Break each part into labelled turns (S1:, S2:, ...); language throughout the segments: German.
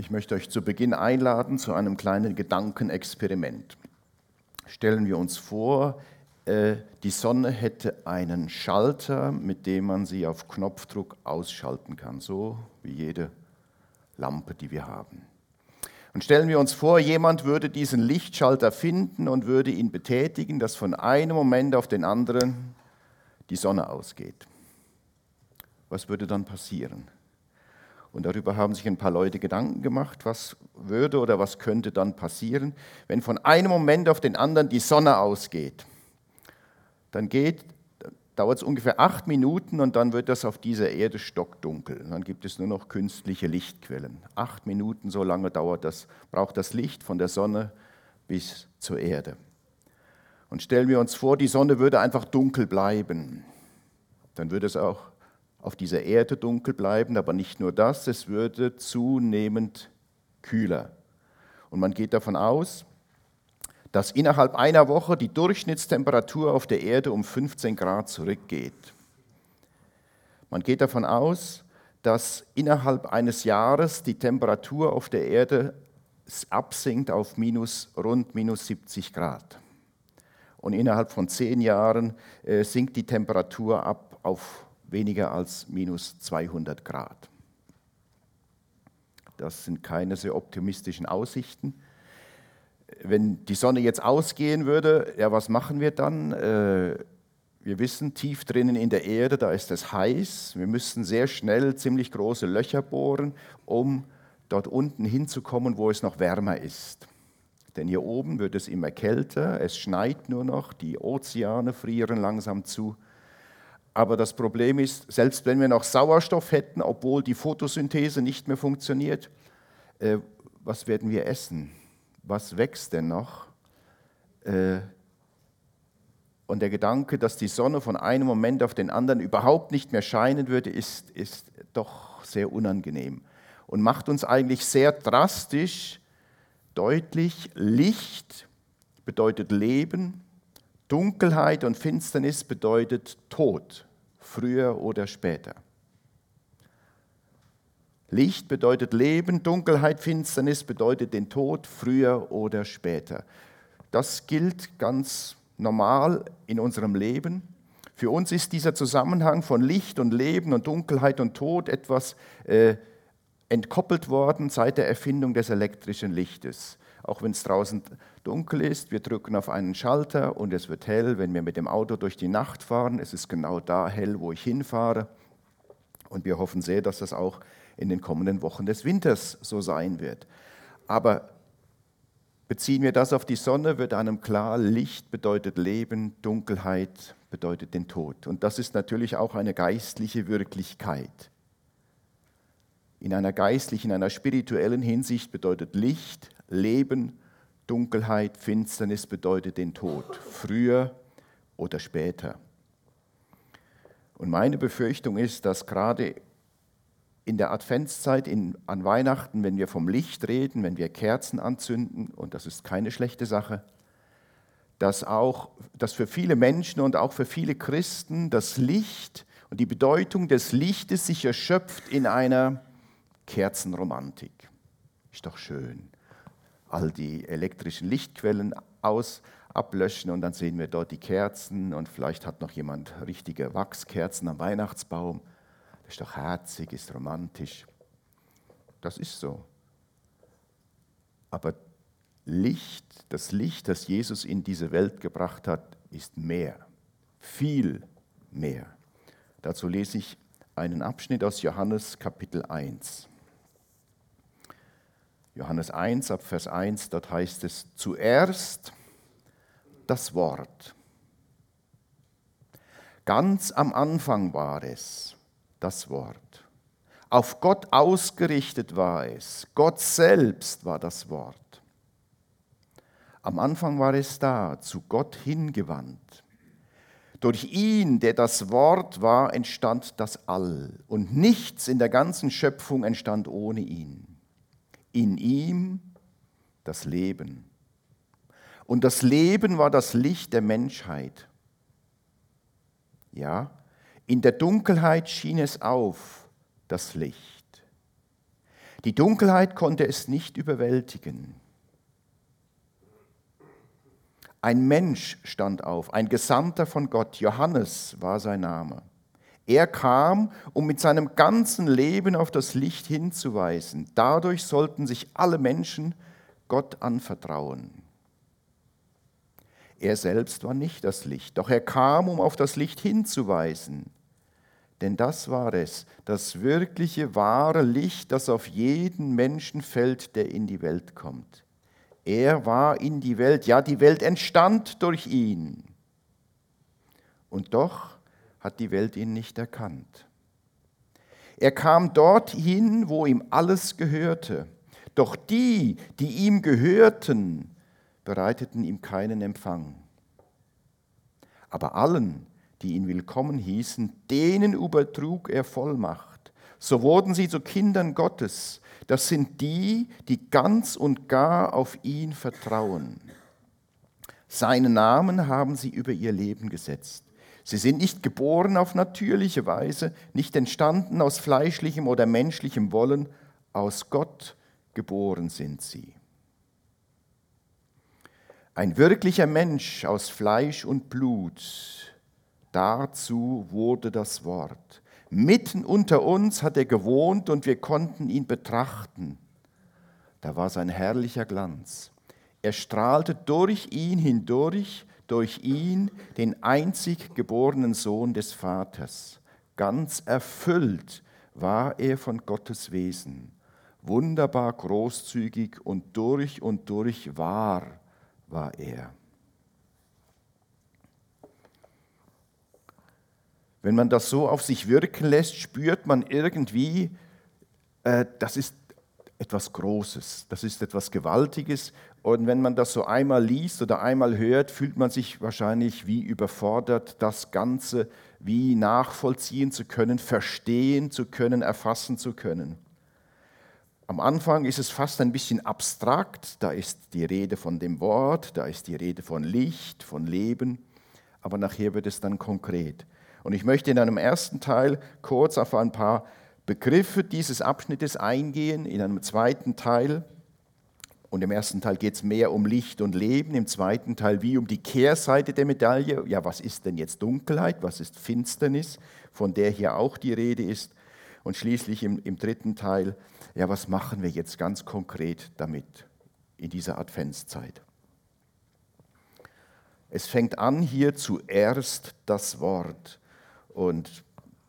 S1: Ich möchte euch zu Beginn einladen zu einem kleinen Gedankenexperiment. Stellen wir uns vor, die Sonne hätte einen Schalter, mit dem man sie auf Knopfdruck ausschalten kann, so wie jede Lampe, die wir haben. Und stellen wir uns vor, jemand würde diesen Lichtschalter finden und würde ihn betätigen, dass von einem Moment auf den anderen die Sonne ausgeht. Was würde dann passieren? Und darüber haben sich ein paar Leute Gedanken gemacht, was würde oder was könnte dann passieren, wenn von einem Moment auf den anderen die Sonne ausgeht. Dann dauert es ungefähr 8 Minuten und dann wird das auf dieser Erde stockdunkel. Und dann gibt es nur noch künstliche Lichtquellen. 8 Minuten, so lange braucht das Licht von der Sonne bis zur Erde. Und stellen wir uns vor, die Sonne würde einfach dunkel bleiben. Dann würde es auch auf dieser Erde dunkel bleiben, aber nicht nur das, es würde zunehmend kühler. Und man geht davon aus, dass innerhalb einer Woche die Durchschnittstemperatur auf der Erde um 15 Grad zurückgeht. Man geht davon aus, dass innerhalb eines Jahres die Temperatur auf der Erde absinkt auf rund minus 70 Grad. Und innerhalb von 10 Jahren sinkt die Temperatur ab auf weniger als minus 200 Grad. Das sind keine sehr optimistischen Aussichten. Wenn die Sonne jetzt ausgehen würde, ja, was machen wir dann? Wir wissen, tief drinnen in der Erde, da ist es heiß. Wir müssten sehr schnell ziemlich große Löcher bohren, um dort unten hinzukommen, wo es noch wärmer ist. Denn hier oben wird es immer kälter, es schneit nur noch, die Ozeane frieren langsam zu. Aber das Problem ist, selbst wenn wir noch Sauerstoff hätten, obwohl die Photosynthese nicht mehr funktioniert, was werden wir essen? Was wächst denn noch? Und der Gedanke, dass die Sonne von einem Moment auf den anderen überhaupt nicht mehr scheinen würde, ist doch sehr unangenehm und macht uns eigentlich sehr drastisch deutlich, Licht bedeutet Leben, Dunkelheit und Finsternis bedeutet Tod, früher oder später. Licht bedeutet Leben, Dunkelheit, Finsternis bedeutet den Tod, früher oder später. Das gilt ganz normal in unserem Leben. Für uns ist dieser Zusammenhang von Licht und Leben und Dunkelheit und Tod etwas entkoppelt worden seit der Erfindung des elektrischen Lichtes. Auch wenn es draußen dunkel ist, wir drücken auf einen Schalter und es wird hell. Wenn wir mit dem Auto durch die Nacht fahren, es ist genau da hell, wo ich hinfahre. Und wir hoffen sehr, dass das auch in den kommenden Wochen des Winters so sein wird. Aber beziehen wir das auf die Sonne, wird einem klar, Licht bedeutet Leben, Dunkelheit bedeutet den Tod. Und das ist natürlich auch eine geistliche Wirklichkeit. In einer spirituellen Hinsicht bedeutet Licht, Leben, Dunkelheit, Finsternis bedeutet den Tod, früher oder später. Und meine Befürchtung ist, dass gerade in der Adventszeit, an Weihnachten, wenn wir vom Licht reden, wenn wir Kerzen anzünden, und das ist keine schlechte Sache, dass für viele Menschen und auch für viele Christen das Licht und die Bedeutung des Lichtes sich erschöpft in einer Kerzenromantik. Ist doch schön. All die elektrischen Lichtquellen ablöschen und dann sehen wir dort die Kerzen und vielleicht hat noch jemand richtige Wachskerzen am Weihnachtsbaum. Das ist doch herzig, ist romantisch. Das ist so. Aber das Licht, das Jesus in diese Welt gebracht hat, ist mehr, viel mehr. Dazu lese ich einen Abschnitt aus Johannes Kapitel 1. Johannes 1, ab Vers 1, dort heißt es, zuerst das Wort. Ganz am Anfang war es, das Wort. Auf Gott ausgerichtet war es. Gott selbst war das Wort. Am Anfang war es da, zu Gott hingewandt. Durch ihn, der das Wort war, entstand das All. Und nichts in der ganzen Schöpfung entstand ohne ihn. In ihm das Leben. Und das Leben war das Licht der Menschheit. Ja, in der Dunkelheit schien es auf, das Licht. Die Dunkelheit konnte es nicht überwältigen. Ein Mensch stand auf, ein Gesandter von Gott, Johannes war sein Name. Er kam, um mit seinem ganzen Leben auf das Licht hinzuweisen. Dadurch sollten sich alle Menschen Gott anvertrauen. Er selbst war nicht das Licht, doch er kam, um auf das Licht hinzuweisen. Denn das war es, das wirkliche, wahre Licht, das auf jeden Menschen fällt, der in die Welt kommt. Er war in die Welt, ja, die Welt entstand durch ihn. Und doch hat die Welt ihn nicht erkannt. Er kam dorthin, wo ihm alles gehörte. Doch die, die ihm gehörten, bereiteten ihm keinen Empfang. Aber allen, die ihn willkommen hießen, denen übertrug er Vollmacht. So wurden sie zu Kindern Gottes. Das sind die, die ganz und gar auf ihn vertrauen. Seinen Namen haben sie über ihr Leben gesetzt. Sie sind nicht geboren auf natürliche Weise, nicht entstanden aus fleischlichem oder menschlichem Wollen, aus Gott geboren sind sie. Ein wirklicher Mensch aus Fleisch und Blut, dazu wurde das Wort. Mitten unter uns hat er gewohnt und wir konnten ihn betrachten. Da war sein herrlicher Glanz. Er strahlte durch ihn hindurch, durch ihn, den einzig geborenen Sohn des Vaters. Ganz erfüllt war er von Gottes Wesen, wunderbar großzügig und durch wahr war er. Wenn man das so auf sich wirken lässt, spürt man irgendwie, das ist etwas Großes, das ist etwas Gewaltiges. Und wenn man das so einmal liest oder einmal hört, fühlt man sich wahrscheinlich wie überfordert, das Ganze wie nachvollziehen zu können, verstehen zu können, erfassen zu können. Am Anfang ist es fast ein bisschen abstrakt, da ist die Rede von dem Wort, da ist die Rede von Licht, von Leben, aber nachher wird es dann konkret. Und ich möchte in einem ersten Teil kurz auf ein paar Begriffe dieses Abschnittes eingehen, in einem zweiten Teil. Und im ersten Teil geht es mehr um Licht und Leben, im zweiten Teil wie um die Kehrseite der Medaille. Ja, was ist denn jetzt Dunkelheit, was ist Finsternis, von der hier auch die Rede ist. Und schließlich im dritten Teil, ja, was machen wir jetzt ganz konkret damit in dieser Adventszeit? Es fängt an hier zuerst das Wort. Und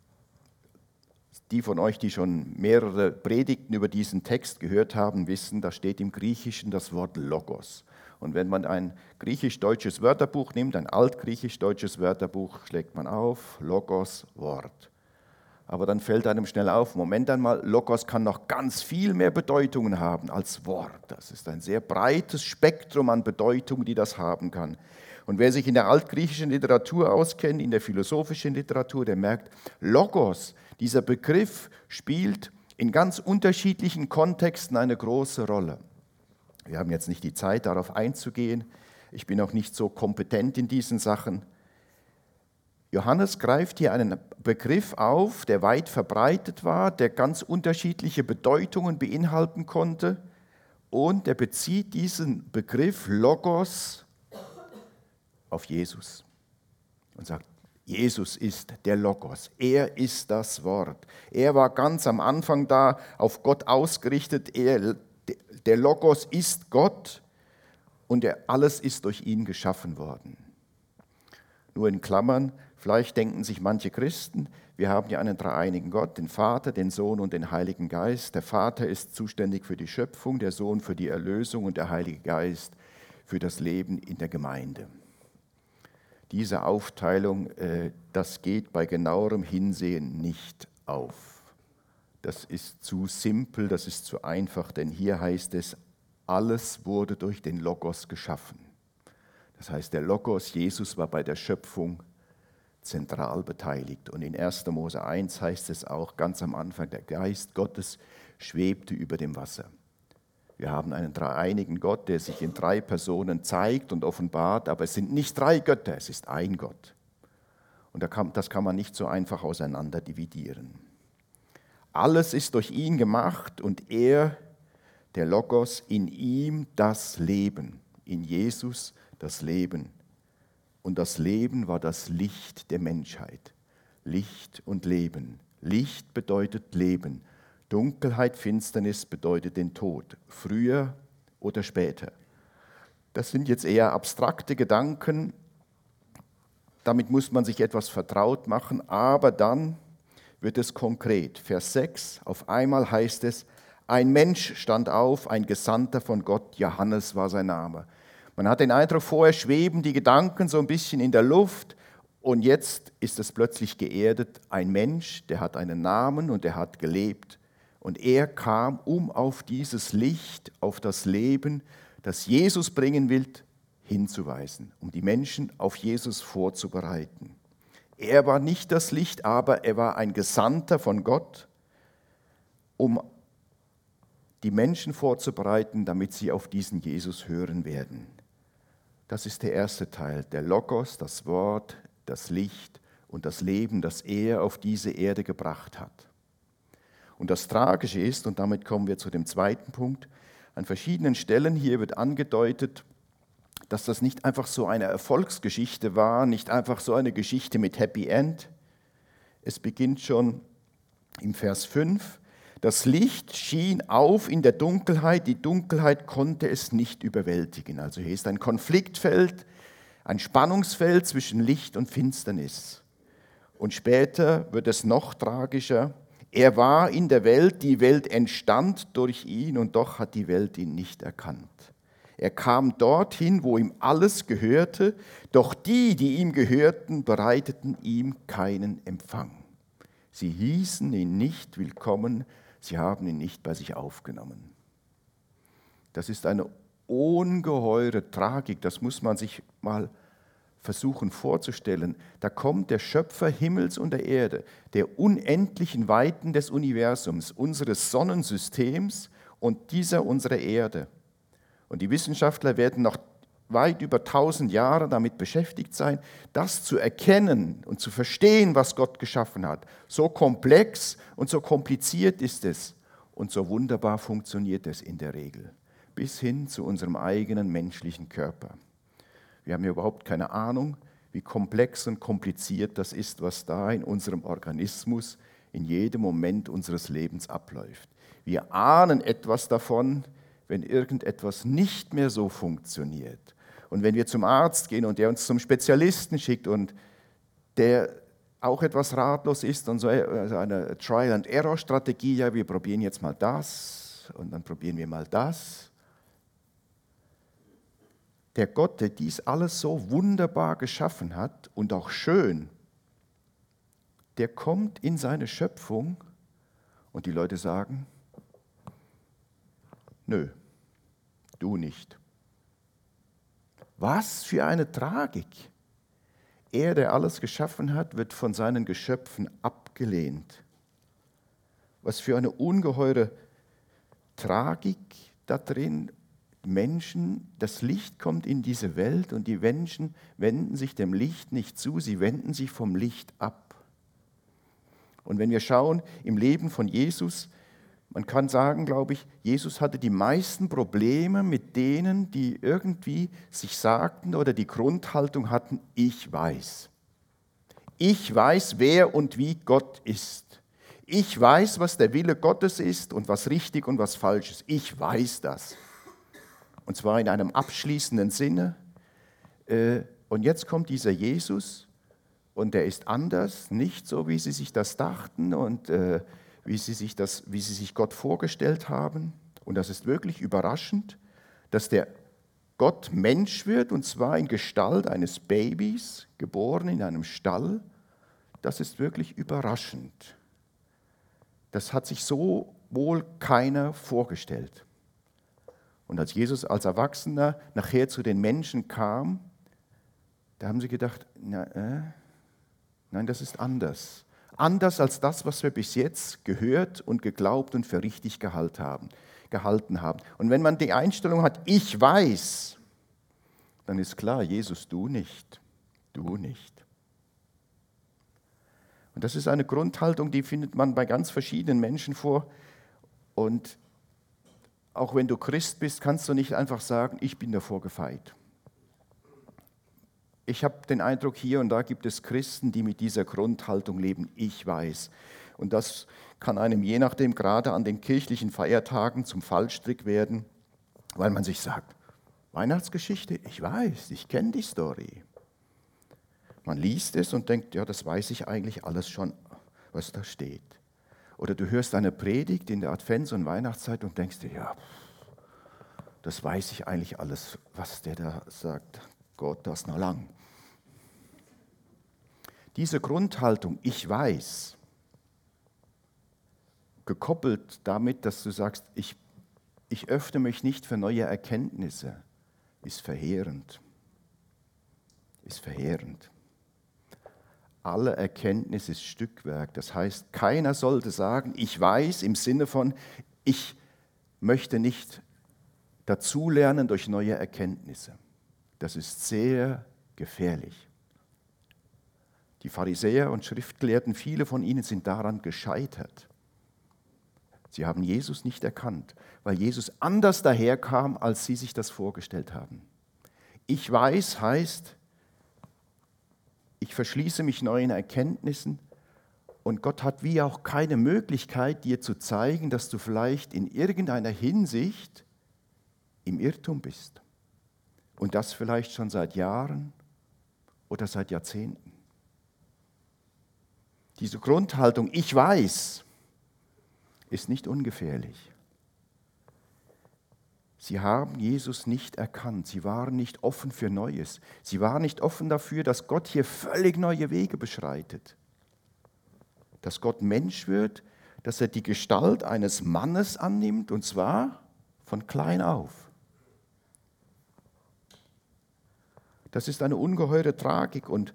S1: die von euch, die schon mehrere Predigten über diesen Text gehört haben, wissen, da steht im Griechischen das Wort Logos. Und wenn man ein griechisch-deutsches Wörterbuch nimmt, ein altgriechisch-deutsches Wörterbuch, schlägt man auf, Logos, Wort. Aber dann fällt einem schnell auf, Moment einmal, Logos kann noch ganz viel mehr Bedeutungen haben als Wort. Das ist ein sehr breites Spektrum an Bedeutungen, die das haben kann. Und wer sich in der altgriechischen Literatur auskennt, in der philosophischen Literatur, der merkt, Logos, dieser Begriff spielt in ganz unterschiedlichen Kontexten eine große Rolle. Wir haben jetzt nicht die Zeit, darauf einzugehen. Ich bin auch nicht so kompetent in diesen Sachen. Johannes greift hier einen Begriff auf, der weit verbreitet war, der ganz unterschiedliche Bedeutungen beinhalten konnte. Und er bezieht diesen Begriff Logos auf Jesus und sagt, Jesus ist der Logos, er ist das Wort. Er war ganz am Anfang da, auf Gott ausgerichtet, der Logos ist Gott und alles ist durch ihn geschaffen worden. Nur in Klammern, vielleicht denken sich manche Christen, wir haben ja einen dreieinigen Gott, den Vater, den Sohn und den Heiligen Geist. Der Vater ist zuständig für die Schöpfung, der Sohn für die Erlösung und der Heilige Geist für das Leben in der Gemeinde. Diese Aufteilung, das geht bei genauerem Hinsehen nicht auf. Das ist zu simpel, das ist zu einfach, denn hier heißt es, alles wurde durch den Logos geschaffen. Das heißt, der Logos, Jesus, war bei der Schöpfung zentral beteiligt. Und in 1. Mose 1 heißt es auch ganz am Anfang, der Geist Gottes schwebte über dem Wasser. Wir haben einen dreieinigen Gott, der sich in 3 Personen zeigt und offenbart, aber es sind nicht 3 Götter, es ist ein Gott. Und das kann man nicht so einfach auseinander dividieren. Alles ist durch ihn gemacht und er, der Logos, in ihm das Leben, in Jesus das Leben. Und das Leben war das Licht der Menschheit. Licht und Leben. Licht bedeutet Leben. Dunkelheit, Finsternis bedeutet den Tod. Früher oder später. Das sind jetzt eher abstrakte Gedanken. Damit muss man sich etwas vertraut machen. Aber dann wird es konkret. Vers 6, auf einmal heißt es, ein Mensch stand auf, ein Gesandter von Gott, Johannes war sein Name. Man hat den Eindruck, vorher schweben die Gedanken so ein bisschen in der Luft und jetzt ist es plötzlich geerdet. Ein Mensch, der hat einen Namen und der hat gelebt. Und er kam, um auf dieses Licht, auf das Leben, das Jesus bringen will, hinzuweisen, um die Menschen auf Jesus vorzubereiten. Er war nicht das Licht, aber er war ein Gesandter von Gott, um die Menschen vorzubereiten, damit sie auf diesen Jesus hören werden. Das ist der erste Teil, der Logos, das Wort, das Licht und das Leben, das er auf diese Erde gebracht hat. Und das Tragische ist, und damit kommen wir zu dem zweiten Punkt, an verschiedenen Stellen hier wird angedeutet, dass das nicht einfach so eine Erfolgsgeschichte war, nicht einfach so eine Geschichte mit Happy End. Es beginnt schon im Vers 5. Das Licht schien auf in der Dunkelheit, die Dunkelheit konnte es nicht überwältigen. Also hier ist ein Konfliktfeld, ein Spannungsfeld zwischen Licht und Finsternis. Und später wird es noch tragischer. Er war in der Welt, die Welt entstand durch ihn und doch hat die Welt ihn nicht erkannt. Er kam dorthin, wo ihm alles gehörte, doch die ihm gehörten, bereiteten ihm keinen Empfang. Sie hießen ihn nicht willkommen, sie haben ihn nicht bei sich aufgenommen. Das ist eine ungeheure Tragik, das muss man sich mal versuchen vorzustellen. Da kommt der Schöpfer Himmels und der Erde, der unendlichen Weiten des Universums, unseres Sonnensystems und dieser unserer Erde. Und die Wissenschaftler werden noch weit über 1000 Jahre damit beschäftigt sein, das zu erkennen und zu verstehen, was Gott geschaffen hat. So komplex und so kompliziert ist es und so wunderbar funktioniert es in der Regel, bis hin zu unserem eigenen menschlichen Körper. Wir haben ja überhaupt keine Ahnung, wie komplex und kompliziert das ist, was da in unserem Organismus in jedem Moment unseres Lebens abläuft. Wir ahnen etwas davon, wenn irgendetwas nicht mehr so funktioniert. Und wenn wir zum Arzt gehen und der uns zum Spezialisten schickt und der auch etwas ratlos ist und so eine Trial-and-Error-Strategie, ja, wir probieren jetzt mal das und dann probieren wir mal das. Der Gott, der dies alles so wunderbar geschaffen hat und auch schön, der kommt in seine Schöpfung und die Leute sagen, nö, du nicht. Was für eine Tragik. Er, der alles geschaffen hat, wird von seinen Geschöpfen abgelehnt. Was für eine ungeheure Tragik da drin. Menschen, das Licht kommt in diese Welt und die Menschen wenden sich dem Licht nicht zu, sie wenden sich vom Licht ab. Und wenn wir schauen im Leben von Jesus, man kann sagen, glaube ich, Jesus hatte die meisten Probleme mit denen, die irgendwie sich sagten oder die Grundhaltung hatten, ich weiß. Ich weiß, wer und wie Gott ist. Ich weiß, was der Wille Gottes ist und was richtig und was falsch ist. Ich weiß das. Und zwar in einem abschließenden Sinne. Und jetzt kommt dieser Jesus und der ist anders, nicht so, wie sie sich das dachten und wie sie sich Gott vorgestellt haben. Und das ist wirklich überraschend, dass der Gott Mensch wird, und zwar in Gestalt eines Babys, geboren in einem Stall. Das ist wirklich überraschend. Das hat sich so wohl keiner vorgestellt. Und als Jesus als Erwachsener nachher zu den Menschen kam, da haben sie gedacht, nein, das ist anders. Anders als das, was wir bis jetzt gehört und geglaubt und für richtig gehalten haben. Und wenn man die Einstellung hat, ich weiß, dann ist klar, Jesus, du nicht. Du nicht. Und das ist eine Grundhaltung, die findet man bei ganz verschiedenen Menschen vor. Und auch wenn du Christ bist, kannst du nicht einfach sagen, ich bin davor gefeit. Ich habe den Eindruck, hier und da gibt es Christen, die mit dieser Grundhaltung leben, ich weiß. Und das kann einem je nachdem gerade an den kirchlichen Feiertagen zum Fallstrick werden, weil man sich sagt, Weihnachtsgeschichte, ich weiß, ich kenne die Story. Man liest es und denkt, ja, das weiß ich eigentlich alles schon, was da steht. Oder du hörst eine Predigt in der Advents- und Weihnachtszeit und denkst dir, ja, das weiß ich eigentlich alles, was der da sagt. Gott, das noch lang. Diese Grundhaltung, ich weiß, gekoppelt damit, dass du sagst, ich öffne mich nicht für neue Erkenntnisse, ist verheerend. Ist verheerend. Alle Erkenntnis ist Stückwerk. Das heißt, keiner sollte sagen, ich weiß im Sinne von, ich möchte nicht dazulernen durch neue Erkenntnisse. Das ist sehr gefährlich. Die Pharisäer und Schriftgelehrten, viele von ihnen sind daran gescheitert. Sie haben Jesus nicht erkannt, weil Jesus anders daherkam, als sie sich das vorgestellt haben. Ich weiß heißt, ich verschließe mich neuen Erkenntnissen und Gott hat wie auch keine Möglichkeit, dir zu zeigen, dass du vielleicht in irgendeiner Hinsicht im Irrtum bist. Und das vielleicht schon seit Jahren oder seit Jahrzehnten. Diese Grundhaltung, ich weiß, ist nicht ungefährlich. Sie haben Jesus nicht erkannt. Sie waren nicht offen für Neues. Sie waren nicht offen dafür, dass Gott hier völlig neue Wege beschreitet. Dass Gott Mensch wird, dass er die Gestalt eines Mannes annimmt, und zwar von klein auf. Das ist eine ungeheure Tragik und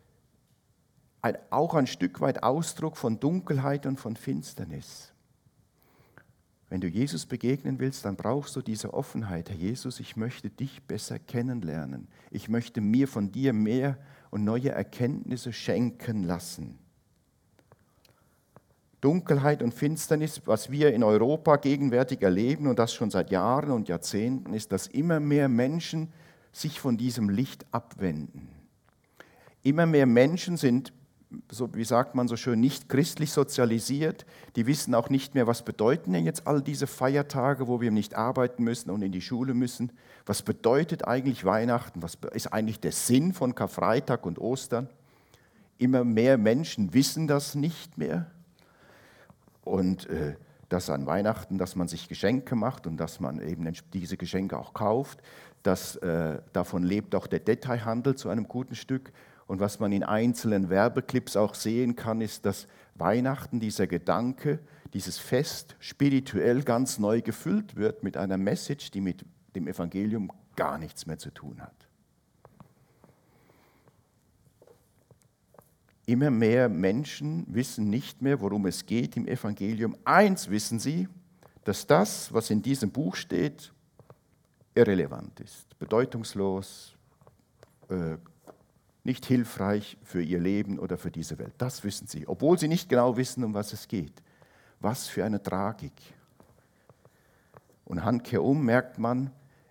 S1: auch ein Stück weit Ausdruck von Dunkelheit und von Finsternis. Wenn du Jesus begegnen willst, dann brauchst du diese Offenheit. Herr Jesus, ich möchte dich besser kennenlernen. Ich möchte mir von dir mehr und neue Erkenntnisse schenken lassen. Dunkelheit und Finsternis, was wir in Europa gegenwärtig erleben, und das schon seit Jahren und Jahrzehnten, ist, dass immer mehr Menschen sich von diesem Licht abwenden. Immer mehr Menschen sind, so wie sagt man so schön, nicht christlich sozialisiert. Die wissen auch nicht mehr, was bedeuten denn jetzt all diese Feiertage, wo wir nicht arbeiten müssen und in die Schule müssen. Was bedeutet eigentlich Weihnachten? Was ist eigentlich der Sinn von Karfreitag und Ostern? Immer mehr Menschen wissen das nicht mehr. Und dass an Weihnachten, dass man sich Geschenke macht und dass man eben diese Geschenke auch kauft, davon lebt auch der Detailhandel zu einem guten Stück. Und was man in einzelnen Werbeclips auch sehen kann, ist, dass Weihnachten, dieser Gedanke, dieses Fest spirituell ganz neu gefüllt wird mit einer Message, die mit dem Evangelium gar nichts mehr zu tun hat. Immer mehr Menschen wissen nicht mehr, worum es geht im Evangelium. Eins wissen sie, dass das, was in diesem Buch steht, irrelevant ist, bedeutungslos, nicht hilfreich für ihr Leben oder für diese Welt. Das wissen sie, obwohl sie nicht genau wissen, um was es geht. Was für eine Tragik. Und handkehrum merkt man,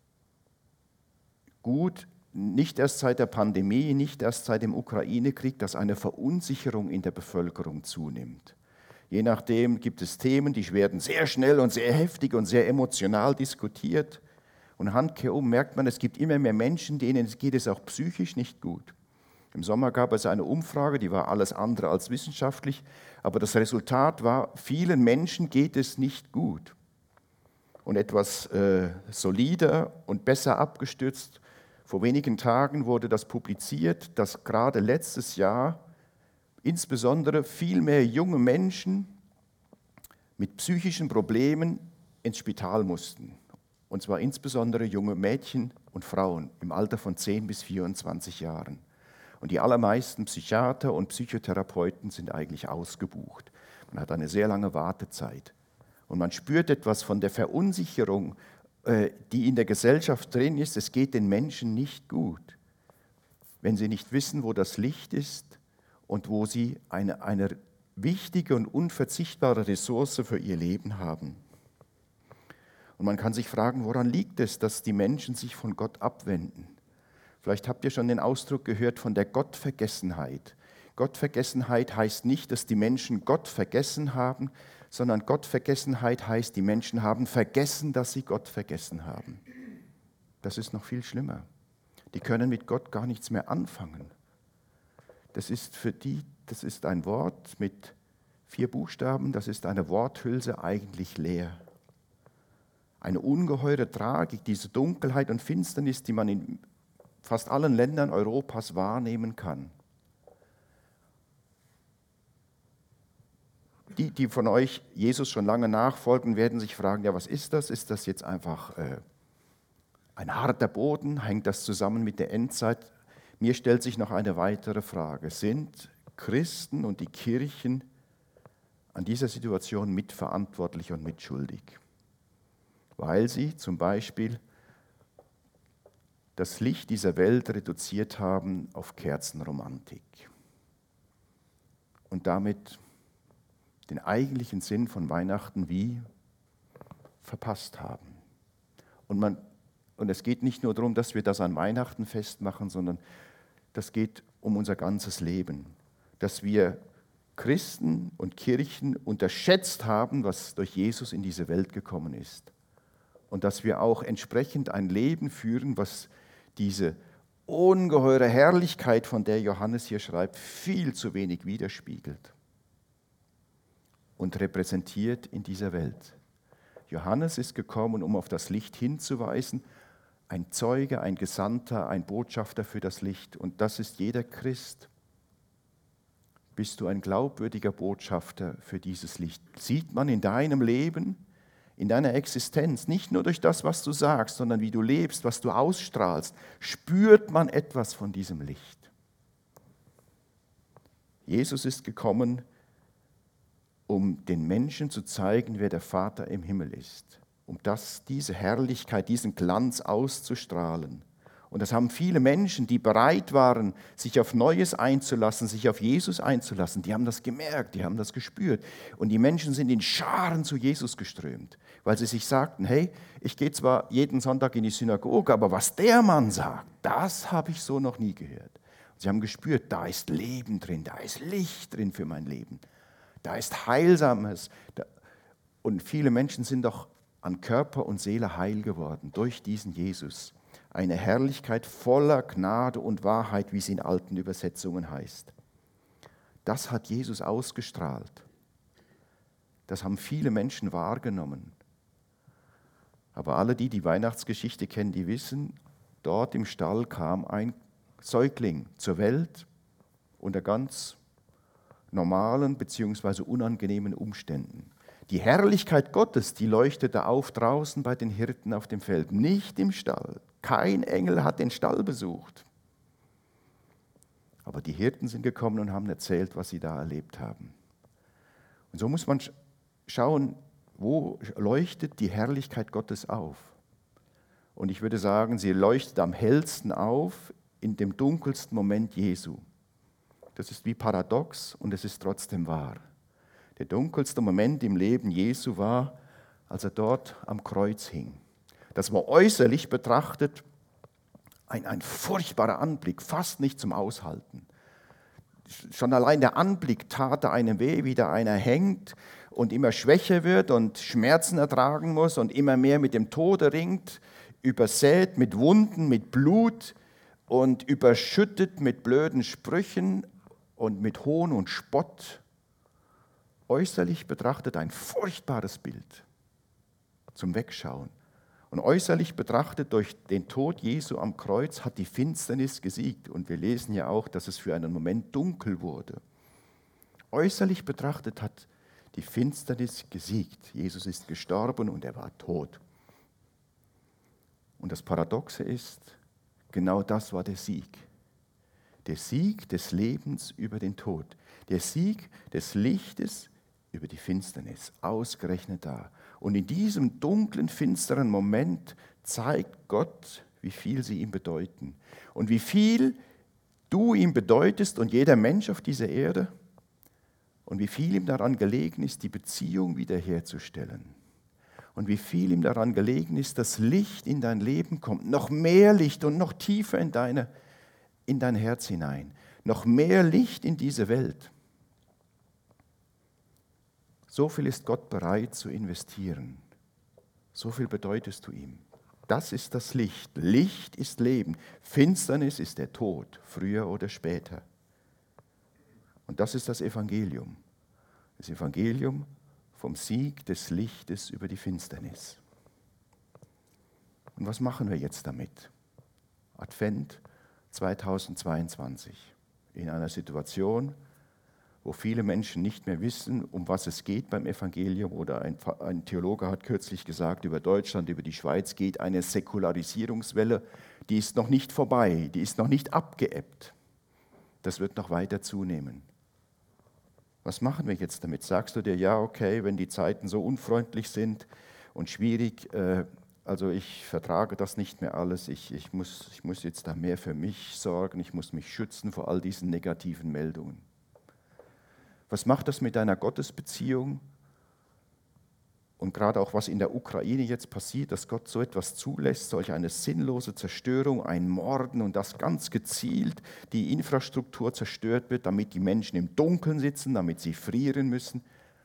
S1: gut, nicht erst seit der Pandemie, nicht erst seit dem Ukraine-Krieg, dass eine Verunsicherung in der Bevölkerung zunimmt. Je nachdem gibt es Themen, die werden sehr schnell und sehr heftig und sehr emotional diskutiert. Und handkehrum merkt man, es gibt immer mehr Menschen, denen geht es auch psychisch nicht gut. Im Sommer gab es eine Umfrage, die war alles andere als wissenschaftlich, aber das Resultat war, vielen Menschen geht es nicht gut. Und etwas solider und besser abgestützt, vor wenigen Tagen wurde das publiziert, dass gerade letztes Jahr insbesondere viel mehr junge Menschen mit psychischen Problemen ins Spital mussten. Und zwar insbesondere junge Mädchen und Frauen im Alter von 10 bis 24 Jahren. Und die allermeisten Psychiater und Psychotherapeuten sind eigentlich ausgebucht. Man hat eine sehr lange Wartezeit. Und man spürt etwas von der Verunsicherung, die in der Gesellschaft drin ist. Es geht den Menschen nicht gut, wenn sie nicht wissen, wo das Licht ist und wo sie eine wichtige und unverzichtbare Ressource für ihr Leben haben. Und man kann sich fragen, woran liegt es, dass die Menschen sich von Gott abwenden? Vielleicht habt ihr schon den Ausdruck gehört von der Gottvergessenheit. Gottvergessenheit heißt nicht, dass die Menschen Gott vergessen haben, sondern Gottvergessenheit heißt, die Menschen haben vergessen, dass sie Gott vergessen haben. Das ist noch viel schlimmer. Die können mit Gott gar nichts mehr anfangen. Das ist für die, das ist ein Wort mit 4 Buchstaben, das ist eine Worthülse eigentlich leer. Eine ungeheure Tragik, diese Dunkelheit und Finsternis, die man in fast allen Ländern Europas wahrnehmen kann. Die von euch Jesus schon lange nachfolgen, werden sich fragen, ja, was ist das? Ist das jetzt einfach ein harter Boden? Hängt das zusammen mit der Endzeit? Mir stellt sich noch eine weitere Frage. Sind Christen und die Kirchen an dieser Situation mitverantwortlich und mitschuldig? Weil sie zum Beispiel das Licht dieser Welt reduziert haben auf Kerzenromantik und damit den eigentlichen Sinn von Weihnachten wie verpasst haben. Und es geht nicht nur darum, dass wir das an Weihnachten festmachen, sondern das geht um unser ganzes Leben. Dass wir Christen und Kirchen unterschätzt haben, was durch Jesus in diese Welt gekommen ist. Und dass wir auch entsprechend ein Leben führen, was diese ungeheure Herrlichkeit, von der Johannes hier schreibt, viel zu wenig widerspiegelt und repräsentiert in dieser Welt. Johannes ist gekommen, um auf das Licht hinzuweisen, ein Zeuge, ein Gesandter, ein Botschafter für das Licht. Und das ist jeder Christ. Bist du ein glaubwürdiger Botschafter für dieses Licht? Sieht man in deinem Leben, in deiner Existenz, nicht nur durch das, was du sagst, sondern wie du lebst, was du ausstrahlst, spürt man etwas von diesem Licht. Jesus ist gekommen, um den Menschen zu zeigen, wer der Vater im Himmel ist, um diese Herrlichkeit, diesen Glanz auszustrahlen. Und das haben viele Menschen, die bereit waren, sich auf Neues einzulassen, sich auf Jesus einzulassen, die haben das gemerkt, die haben das gespürt. Und die Menschen sind in Scharen zu Jesus geströmt, weil sie sich sagten, hey, ich gehe zwar jeden Sonntag in die Synagoge, aber was der Mann sagt, das habe ich so noch nie gehört. Und sie haben gespürt, da ist Leben drin, da ist Licht drin für mein Leben. Da ist Heilsames. Und viele Menschen sind doch an Körper und Seele heil geworden durch diesen Jesus. Eine Herrlichkeit voller Gnade und Wahrheit, wie es in alten Übersetzungen heißt. Das hat Jesus ausgestrahlt. Das haben viele Menschen wahrgenommen. Aber alle, die die Weihnachtsgeschichte kennen, die wissen, dort im Stall kam ein Säugling zur Welt unter ganz normalen bzw. unangenehmen Umständen. Die Herrlichkeit Gottes, die leuchtete auf draußen bei den Hirten auf dem Feld, nicht im Stall. Kein Engel hat den Stall besucht. Aber die Hirten sind gekommen und haben erzählt, was sie da erlebt haben. Und so muss man schauen, wo leuchtet die Herrlichkeit Gottes auf? Und ich würde sagen, sie leuchtet am hellsten auf in dem dunkelsten Moment Jesu. Das ist wie paradox und es ist trotzdem wahr. Der dunkelste Moment im Leben Jesu war, als er dort am Kreuz hing. Das war äußerlich betrachtet ein furchtbarer Anblick, fast nicht zum Aushalten. Schon allein der Anblick tat einem weh, wie da einer hängt und immer schwächer wird und Schmerzen ertragen muss und immer mehr mit dem Tode ringt, übersät mit Wunden, mit Blut und überschüttet mit blöden Sprüchen und mit Hohn und Spott. Äußerlich betrachtet ein furchtbares Bild zum Wegschauen. Und äußerlich betrachtet durch den Tod Jesu am Kreuz hat die Finsternis gesiegt. Und wir lesen ja auch, dass es für einen Moment dunkel wurde. Äußerlich betrachtet hat die Finsternis gesiegt. Jesus ist gestorben und er war tot. Und das Paradoxe ist, genau das war der Sieg. Der Sieg des Lebens über den Tod. Der Sieg des Lichtes über die Finsternis. Ausgerechnet da. Und in diesem dunklen, finsteren Moment zeigt Gott, wie viel sie ihm bedeuten. Und wie viel du ihm bedeutest und jeder Mensch auf dieser Erde und wie viel ihm daran gelegen ist, die Beziehung wiederherzustellen. Und wie viel ihm daran gelegen ist, dass Licht in dein Leben kommt, noch mehr Licht und noch tiefer in dein Herz hinein, noch mehr Licht in diese Welt. So viel ist Gott bereit zu investieren. So viel bedeutest du ihm. Das ist das Licht. Licht ist Leben. Finsternis ist der Tod, früher oder später. Und das ist das Evangelium. Das Evangelium vom Sieg des Lichtes über die Finsternis. Und was machen wir jetzt damit? Advent 2022. In einer Situation, wo viele Menschen nicht mehr wissen, um was es geht beim Evangelium. Oder ein Theologe hat kürzlich gesagt, über Deutschland, über die Schweiz geht eine Säkularisierungswelle, die ist noch nicht vorbei, die ist noch nicht abgeebbt. Das wird noch weiter zunehmen. Was machen wir jetzt damit? Sagst du dir, ja, okay, wenn die Zeiten so unfreundlich sind und schwierig, also ich vertrage das nicht mehr alles, ich muss jetzt da mehr für mich sorgen, ich muss mich schützen vor all diesen negativen Meldungen. Was macht das mit deiner Gottesbeziehung? Und gerade auch, was in der Ukraine jetzt passiert, dass Gott so etwas zulässt, solch eine sinnlose Zerstörung, ein Morden und das ganz gezielt, die Infrastruktur zerstört wird, damit die Menschen im Dunkeln sitzen, damit sie frieren müssen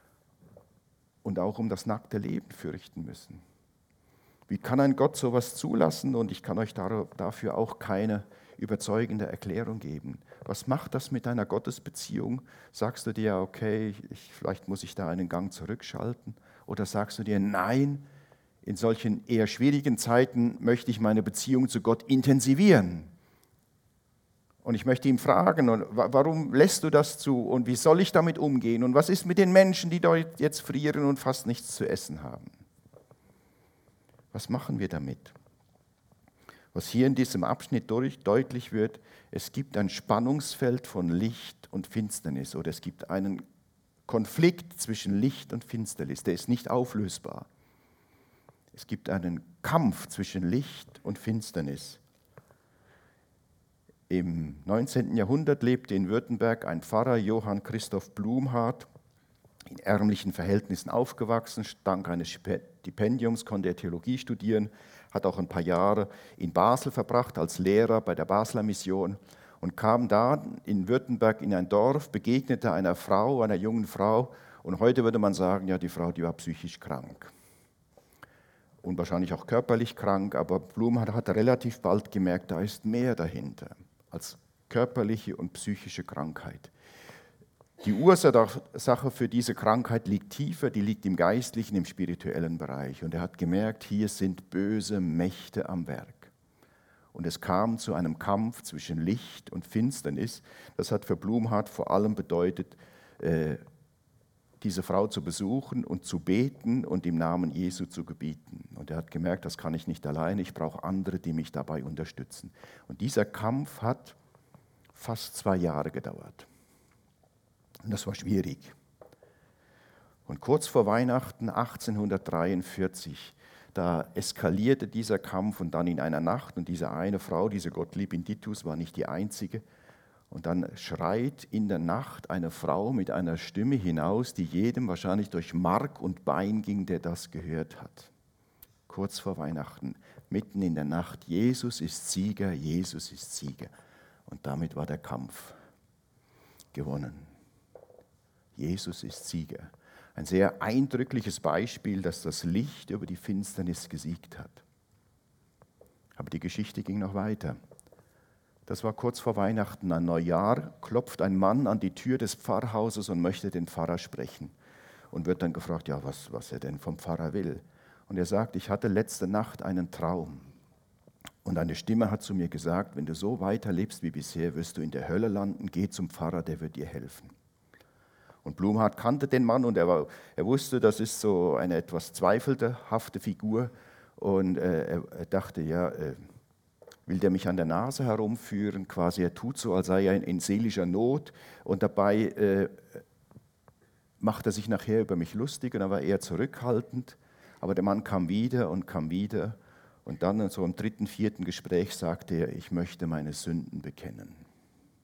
S1: und auch um das nackte Leben fürchten müssen. Wie kann ein Gott sowas zulassen? Und ich kann euch dafür auch keine überzeugende Erklärung geben. Was macht das mit deiner Gottesbeziehung? Sagst du dir, okay, vielleicht muss ich da einen Gang zurückschalten? Oder sagst du dir, nein, in solchen eher schwierigen Zeiten möchte ich meine Beziehung zu Gott intensivieren? Und ich möchte ihn fragen, warum lässt du das zu? Und wie soll ich damit umgehen? Und was ist mit den Menschen, die dort jetzt frieren und fast nichts zu essen haben? Was machen wir damit? Was hier in diesem Abschnitt deutlich wird, es gibt ein Spannungsfeld von Licht und Finsternis oder es gibt einen Konflikt zwischen Licht und Finsternis, der ist nicht auflösbar. Es gibt einen Kampf zwischen Licht und Finsternis. Im 19. Jahrhundert lebte in Württemberg ein Pfarrer, Johann Christoph Blumhardt, in ärmlichen Verhältnissen aufgewachsen, dank eines Stipendiums konnte er Theologie studieren, hat auch ein paar Jahre in Basel verbracht als Lehrer bei der Basler Mission und kam da in Württemberg in ein Dorf, begegnete einer Frau, einer jungen Frau und heute würde man sagen, ja, die Frau, die war psychisch krank und wahrscheinlich auch körperlich krank, aber Blumhardt hat relativ bald gemerkt, da ist mehr dahinter als körperliche und psychische Krankheit. Die Ursache für diese Krankheit liegt tiefer, die liegt im geistlichen, im spirituellen Bereich. Und er hat gemerkt, hier sind böse Mächte am Werk. Und es kam zu einem Kampf zwischen Licht und Finsternis. Das hat für Blumhardt vor allem bedeutet, diese Frau zu besuchen und zu beten und im Namen Jesu zu gebieten. Und er hat gemerkt, das kann ich nicht alleine, ich brauche andere, die mich dabei unterstützen. Und dieser Kampf hat fast 2 Jahre gedauert. Und das war schwierig. Und kurz vor Weihnachten 1843, da eskalierte dieser Kampf und dann in einer Nacht und diese eine Frau, diese Gottliebin Dittus, war nicht die einzige. Und dann schreit in der Nacht eine Frau mit einer Stimme hinaus, die jedem wahrscheinlich durch Mark und Bein ging, der das gehört hat. Kurz vor Weihnachten, mitten in der Nacht, Jesus ist Sieger, Jesus ist Sieger. Und damit war der Kampf gewonnen. Jesus ist Sieger. Ein sehr eindrückliches Beispiel, dass das Licht über die Finsternis gesiegt hat. Aber die Geschichte ging noch weiter. Das war kurz vor Weihnachten, an Neujahr, klopft ein Mann an die Tür des Pfarrhauses und möchte den Pfarrer sprechen. Und wird dann gefragt, ja, was er denn vom Pfarrer will. Und er sagt, ich hatte letzte Nacht einen Traum. Und eine Stimme hat zu mir gesagt, wenn du so weiterlebst wie bisher, wirst du in der Hölle landen, geh zum Pfarrer, der wird dir helfen. Und Blumhardt kannte den Mann und er wusste, das ist so eine etwas zweifelhafte Figur. Und er dachte, ja, will der mich an der Nase herumführen? Quasi, er tut so, als sei er in seelischer Not. Und dabei macht er sich nachher über mich lustig und er war eher zurückhaltend. Aber der Mann kam wieder und kam wieder. Und dann so im 3., 4. Gespräch sagte er, ich möchte meine Sünden bekennen.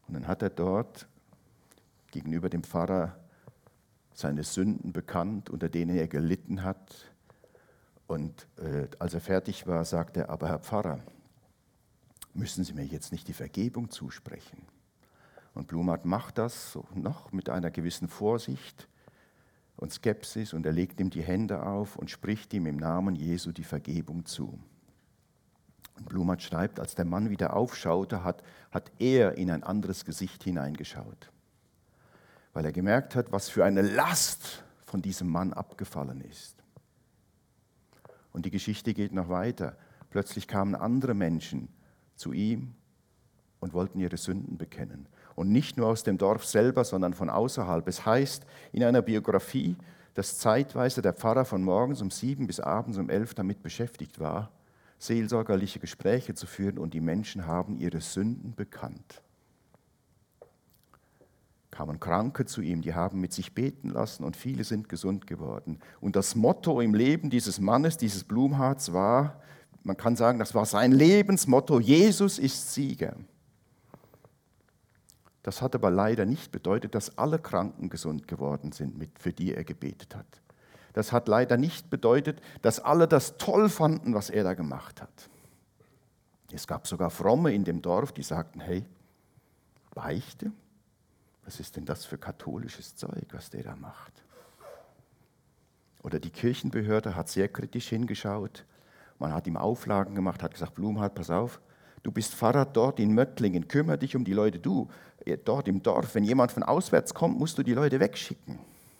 S1: Und dann hat er dort gegenüber dem Pfarrer seine Sünden bekannt, unter denen er gelitten hat. Und als er fertig war, sagte er, aber Herr Pfarrer, müssen Sie mir jetzt nicht die Vergebung zusprechen? Und Blumhardt macht das so noch mit einer gewissen Vorsicht und Skepsis und er legt ihm die Hände auf und spricht ihm im Namen Jesu die Vergebung zu. Und Blumhardt schreibt, als der Mann wieder aufschaute, hat er in ein anderes Gesicht hineingeschaut, weil er gemerkt hat, was für eine Last von diesem Mann abgefallen ist. Und die Geschichte geht noch weiter. Plötzlich kamen andere Menschen zu ihm und wollten ihre Sünden bekennen. Und nicht nur aus dem Dorf selber, sondern von außerhalb. Es heißt in einer Biografie, dass zeitweise der Pfarrer von morgens um 7 bis abends um 11 damit beschäftigt war, seelsorgerliche Gespräche zu führen und die Menschen haben ihre Sünden bekannt. Kamen Kranke zu ihm, die haben mit sich beten lassen und viele sind gesund geworden. Und das Motto im Leben dieses Mannes, dieses Blumhardts war, man kann sagen, das war sein Lebensmotto, Jesus ist Sieger. Das hat aber leider nicht bedeutet, dass alle Kranken gesund geworden sind, für die er gebetet hat. Das hat leider nicht bedeutet, dass alle das toll fanden, was er da gemacht hat. Es gab sogar Fromme in dem Dorf, die sagten, hey, Beichte? Was ist denn das für katholisches Zeug, was der da macht? Oder die Kirchenbehörde hat sehr kritisch hingeschaut. Man hat ihm Auflagen gemacht, hat gesagt, Blumhardt, pass auf, du bist Pfarrer dort in Möttlingen, kümmere dich um die Leute. Du, dort im Dorf, wenn jemand von auswärts kommt, musst du die Leute wegschicken.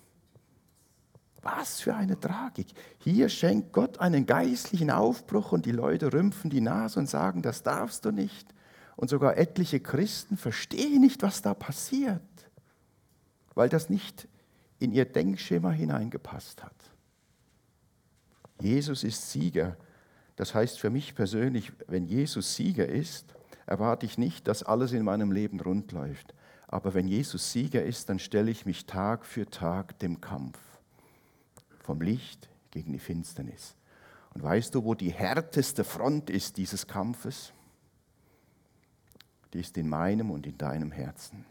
S1: Was für eine Tragik. Hier schenkt Gott einen geistlichen Aufbruch und die Leute rümpfen die Nase und sagen, das darfst du nicht. Und sogar etliche Christen verstehen nicht, was da passiert, weil das nicht in ihr Denkschema hineingepasst hat. Jesus ist Sieger. Das heißt für mich persönlich, wenn Jesus Sieger ist, erwarte ich nicht, dass alles in meinem Leben rund läuft. Aber wenn Jesus Sieger ist, dann stelle ich mich Tag für Tag dem Kampf. Vom Licht gegen die Finsternis. Und weißt du, wo die härteste Front ist dieses Kampfes? Die ist in meinem und in deinem Herzen.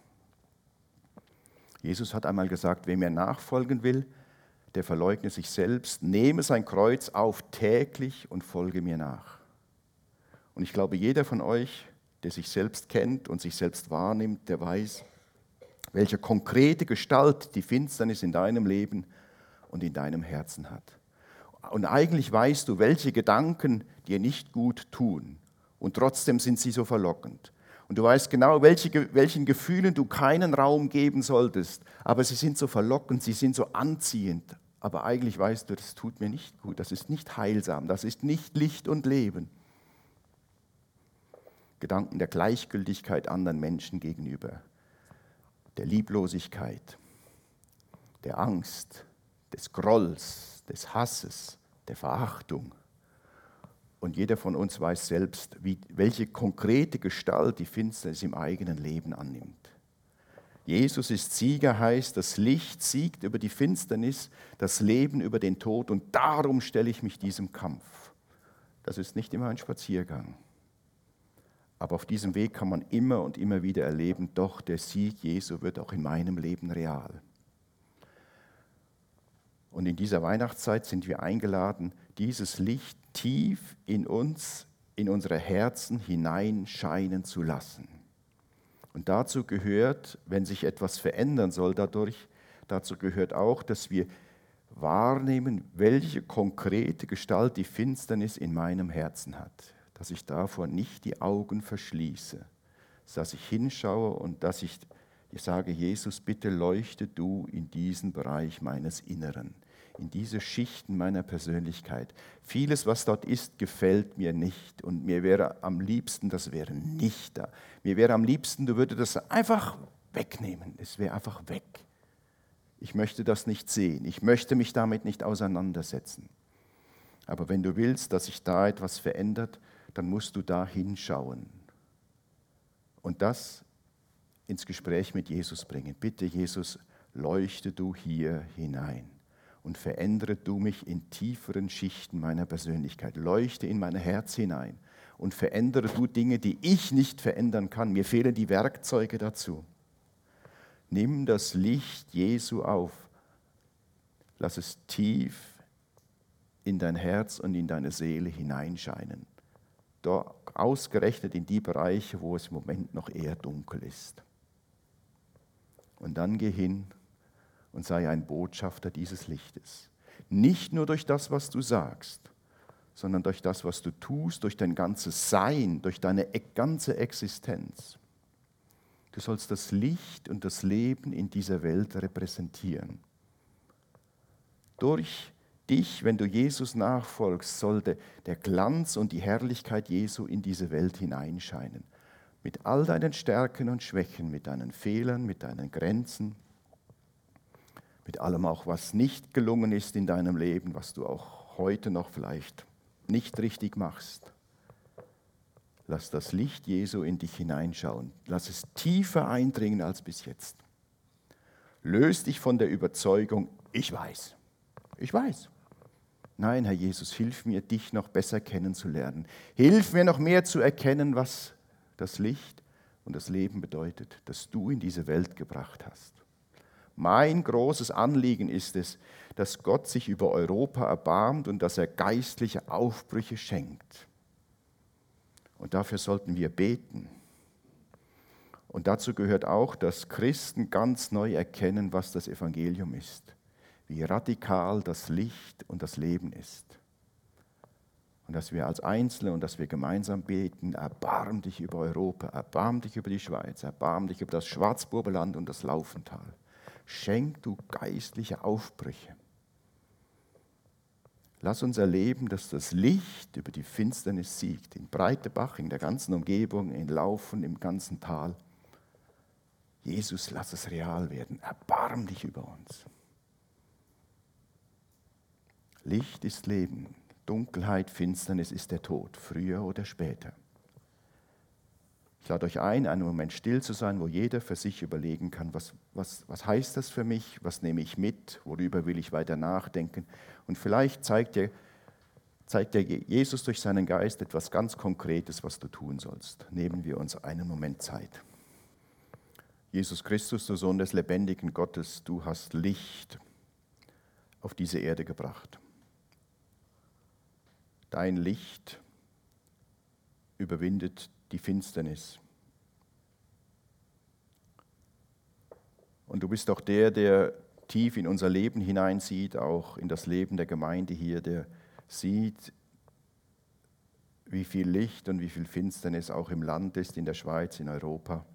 S1: Jesus hat einmal gesagt, wer mir nachfolgen will, der verleugne sich selbst, nehme sein Kreuz auf täglich und folge mir nach. Und ich glaube, jeder von euch, der sich selbst kennt und sich selbst wahrnimmt, der weiß, welche konkrete Gestalt die Finsternis in deinem Leben und in deinem Herzen hat. Und eigentlich weißt du, welche Gedanken dir nicht gut tun und trotzdem sind sie so verlockend. Und du weißt genau, welchen Gefühlen du keinen Raum geben solltest, aber sie sind so verlockend, sie sind so anziehend. Aber eigentlich weißt du, das tut mir nicht gut, das ist nicht heilsam, das ist nicht Licht und Leben. Gedanken der Gleichgültigkeit anderen Menschen gegenüber, der Lieblosigkeit, der Angst, des Grolls, des Hasses, der Verachtung. Und jeder von uns weiß selbst, welche konkrete Gestalt die Finsternis im eigenen Leben annimmt. Jesus ist Sieger, heißt, das Licht siegt über die Finsternis, das Leben über den Tod und darum stelle ich mich diesem Kampf. Das ist nicht immer ein Spaziergang. Aber auf diesem Weg kann man immer und immer wieder erleben, doch der Sieg Jesu wird auch in meinem Leben real. Und in dieser Weihnachtszeit sind wir eingeladen, dieses Licht tief in uns, in unsere Herzen hineinscheinen zu lassen. Und dazu gehört, wenn sich etwas verändern soll dadurch, dazu gehört auch, dass wir wahrnehmen, welche konkrete Gestalt die Finsternis in meinem Herzen hat. Dass ich davor nicht die Augen verschließe, dass ich hinschaue und dass ich sage, Jesus, bitte leuchte du in diesen Bereich meines Inneren, in diese Schichten meiner Persönlichkeit. Vieles, was dort ist, gefällt mir nicht und mir wäre am liebsten, das wäre nicht da. Mir wäre am liebsten, du würdest das einfach wegnehmen, es wäre einfach weg. Ich möchte das nicht sehen, ich möchte mich damit nicht auseinandersetzen. Aber wenn du willst, dass sich da etwas verändert, dann musst du da hinschauen und das ins Gespräch mit Jesus bringen. Bitte, Jesus, leuchte du hier hinein und verändere du mich in tieferen Schichten meiner Persönlichkeit. Leuchte in mein Herz hinein und verändere du Dinge, die ich nicht verändern kann. Mir fehlen die Werkzeuge dazu. Nimm das Licht Jesu auf. Lass es tief in dein Herz und in deine Seele hineinscheinen. Dort ausgerechnet in die Bereiche, wo es im Moment noch eher dunkel ist. Und dann geh hin und sei ein Botschafter dieses Lichtes. Nicht nur durch das, was du sagst, sondern durch das, was du tust, durch dein ganzes Sein, durch deine ganze Existenz. Du sollst das Licht und das Leben in dieser Welt repräsentieren. Durch dich, wenn du Jesus nachfolgst, sollte der Glanz und die Herrlichkeit Jesu in diese Welt hineinscheinen. Mit all deinen Stärken und Schwächen, mit deinen Fehlern, mit deinen Grenzen, mit allem auch, was nicht gelungen ist in deinem Leben, was du auch heute noch vielleicht nicht richtig machst. Lass das Licht Jesu in dich hineinschauen. Lass es tiefer eindringen als bis jetzt. Löse dich von der Überzeugung, ich weiß. Ich weiß. Nein, Herr Jesus, hilf mir, dich noch besser kennenzulernen. Hilf mir noch mehr zu erkennen, was das Licht und das Leben bedeutet, das du in diese Welt gebracht hast. Mein großes Anliegen ist es, dass Gott sich über Europa erbarmt und dass er geistliche Aufbrüche schenkt. Und dafür sollten wir beten. Und dazu gehört auch, dass Christen ganz neu erkennen, was das Evangelium ist. Wie radikal das Licht und das Leben ist. Und dass wir als Einzelne und dass wir gemeinsam beten, erbarm dich über Europa, erbarm dich über die Schweiz, erbarm dich über das Schwarzburbeland und das Laufental. Schenk du geistliche Aufbrüche. Lass uns erleben, dass das Licht über die Finsternis siegt, in Breitebach, in der ganzen Umgebung, in Laufen, im ganzen Tal. Jesus, lass es real werden, erbarm dich über uns. Licht ist Leben, Dunkelheit, Finsternis ist der Tod, früher oder später. Ich lade euch ein, einen Moment still zu sein, wo jeder für sich überlegen kann, was heißt das für mich, was nehme ich mit, worüber will ich weiter nachdenken. Und vielleicht zeigt dir Jesus durch seinen Geist etwas ganz Konkretes, was du tun sollst. Nehmen wir uns einen Moment Zeit. Jesus Christus, du Sohn des lebendigen Gottes, du hast Licht auf diese Erde gebracht. Dein Licht überwindet die Finsternis. Und du bist auch der tief in unser Leben hineinsieht, auch in das Leben der Gemeinde hier, der sieht, wie viel Licht und wie viel Finsternis auch im Land ist, in der Schweiz, in Europa.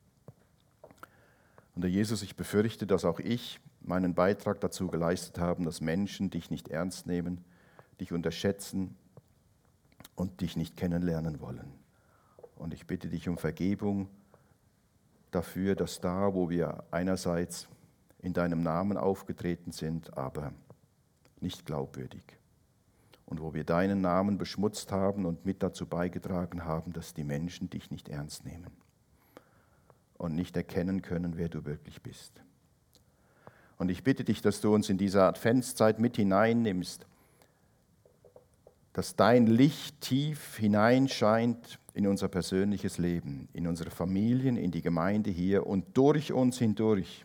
S1: Und Herr Jesus, ich befürchte, dass auch ich meinen Beitrag dazu geleistet habe, dass Menschen dich nicht ernst nehmen, dich unterschätzen und dich nicht kennenlernen wollen. Und ich bitte dich um Vergebung dafür, dass da, wo wir einerseits in deinem Namen aufgetreten sind, aber nicht glaubwürdig, und wo wir deinen Namen beschmutzt haben und mit dazu beigetragen haben, dass die Menschen dich nicht ernst nehmen und nicht erkennen können, wer du wirklich bist. Und ich bitte dich, dass du uns in dieser Adventszeit mit hineinnimmst, dass dein Licht tief hineinscheint in unser persönliches Leben, in unsere Familien, in die Gemeinde hier und durch uns hindurch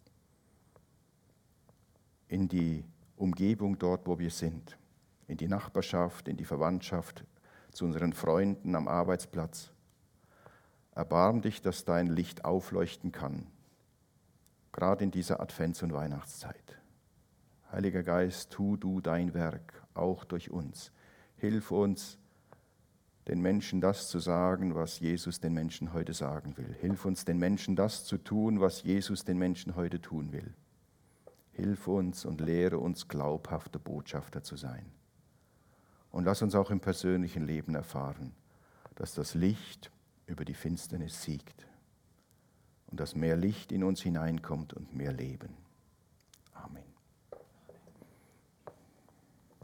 S1: in die Umgebung dort, wo wir sind, in die Nachbarschaft, in die Verwandtschaft, zu unseren Freunden am Arbeitsplatz. Erbarm dich, dass dein Licht aufleuchten kann, gerade in dieser Advents- und Weihnachtszeit. Heiliger Geist, tu du dein Werk, auch durch uns. Hilf uns, den Menschen das zu sagen, was Jesus den Menschen heute sagen will. Hilf uns, den Menschen das zu tun, was Jesus den Menschen heute tun will. Hilf uns und lehre uns, glaubhafte Botschafter zu sein. Und lass uns auch im persönlichen Leben erfahren, dass das Licht über die Finsternis siegt und dass mehr Licht in uns hineinkommt und mehr Leben.